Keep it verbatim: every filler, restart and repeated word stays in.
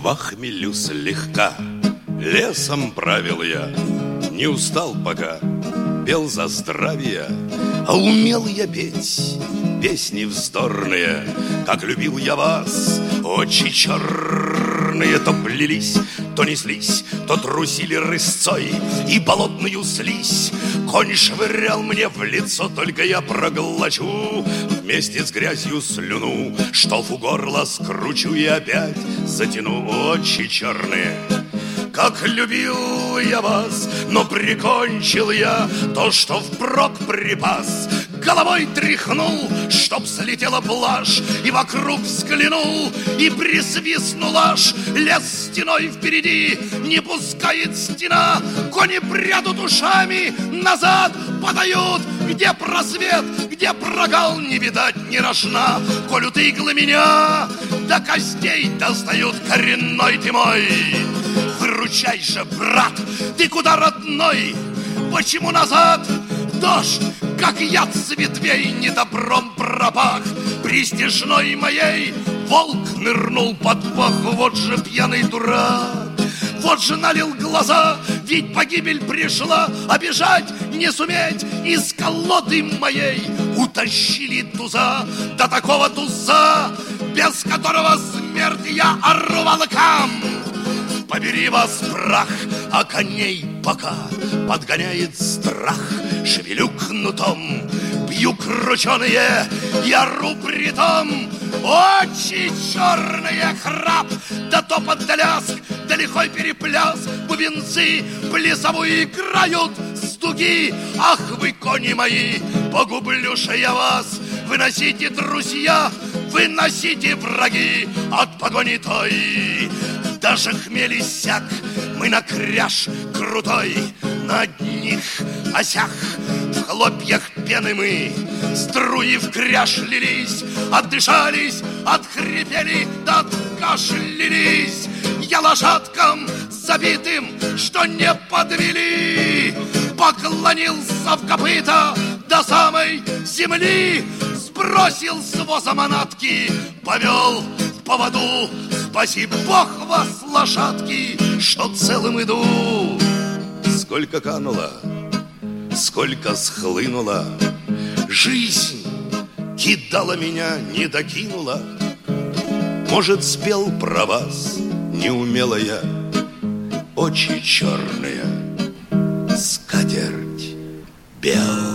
во хмелю слегка. Лесом правил я, не устал пока, пел за здравие. А умел я петь песни вздорные, как любил я вас. Очи черные то плелись, то неслись, то трусили рысцой и болотную слизь. Конь швырял мне в лицо, только я проглочу вместе с грязью слюну, штоф у горла скручу и опять затяну. Очи черные, как любил я вас, но прикончил я то, что впрок припас. Головой тряхнул, чтоб слетела блажь, и вокруг взглянул, и присвистнул аж. Лес стеной впереди, не пускает стена. Кони прядут ушами, назад подают. Где просвет, где прогал, не видать ни рожна. Колют иглы меня, до костей достают. Коренной ты мой, выручай же, брат, ты куда, родной? Почему назад? Дождь, как яд с ветвей, недобром пропах. Пристяжной моей волк нырнул под пах. Вот же пьяный дурак, вот же налил глаза, ведь погибель пришла, а бежать не суметь. Из колоды моей утащили туза, до такого туза, без которого смерть я ору волкам. Побери вас, прах, а коней пока подгоняет страх. Шевелю кнутом, бью крученые, я ору притом. Очи черные, храп, да топот, да ляск, да лихой перепляс. Бубенцы плясовую играют с дуги. Ах вы, кони мои, погублюша я вас. Выносите, друзья, выносите, враги, от погони той. Даже хмель иссяк, мы на кряж крутой, на одних осях в хлопьях пены мы. Струи в кряж лились, отдышались, отхрипели, да откашлялись. Я лошадкам забитым, что не подвели, поклонился в копыта до самой земли. Сбросил с воза манатки, повел в поводу. Спаси Бог вас, лошадки, что целым иду. Сколько кануло, сколько схлынуло, жизнь кидала меня, не докинула. Может, спел про вас, не умела я. Очи черные, скатерть белая.